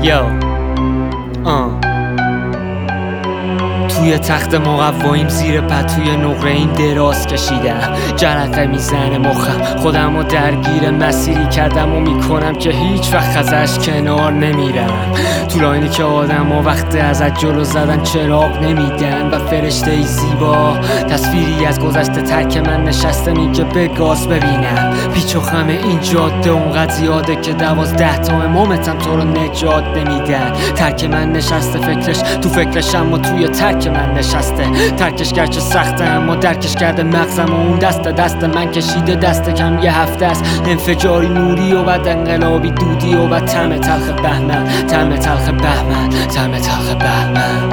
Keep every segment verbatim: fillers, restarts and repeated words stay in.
یو آه توی تخت مقواییم زیر پتوی نقره این دراز کشیدم، جرقه میزنه مخم، خودم رو درگیر مسیری کردم و میکنم که هیچ وقت ازش کنار نمیرم. تو لاینی که آدم ها وقت ازت جلو زدن چراغ نمیدن و فرشته ای زیبا تصویری از گذشته ترک من نشسته میگه به گاز ببینم. پیچ و خم این جاده اونقدر زیاده که دوازده تا امامتم تو رو نجات نمیدن. ترک من نشسته فکرش تو فکرشم و توی ترک من نشسته. ترکش گرچه سخته اما درکش کرده مغزم و اون دست دست من کشیده دست کم یه هفته است. انفجاری نوری و بعد انقلابی دودی و بعد طعم تلخ بهمن، طعم تلخ بهمن، طعم تلخ بهمن.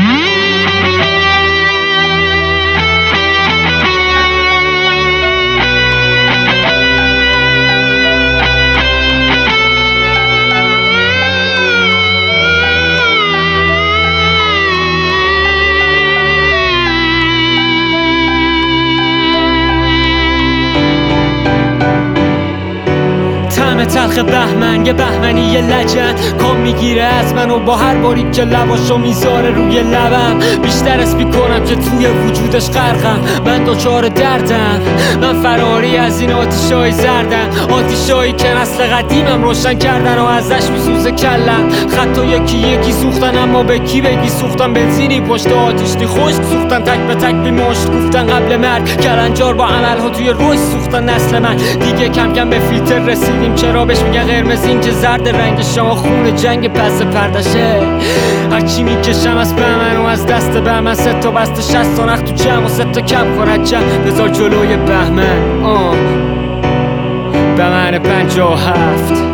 طعم تلخ بهمن، یه بهمنی یه لجن کام میگیره از من و با هر باری که لباشو میذاره روی لبم بیشتر اسم میکنم که توی وجودش غرقم. من دوچار دردم، من فراری از این آتیشای زردم، آتیشایی که نسل قدیمم روشن کردن و ازش میسوزه کلم. خطا یکی یکی سوختن اما به کی بگی سوختن، بنزینی پشت آتیشی خشک سوختن، تک به تک بی مشت گفتن قبل مرگ، کلنجار با عملها توی روش سوختن نسل من. دیگه کم کم به فیلتر رسیدیم، چرا بهش میگن قرمز این که زرد رنگ شما خون جنگ پس پردشه. هرچی میکشم از بهمن و از دست بهمن، سه تا بسته شست تا نخ تو جمع و سه تا کم کند جمع بذار جلوی بهمن. آه بهمن پنجاه و هفت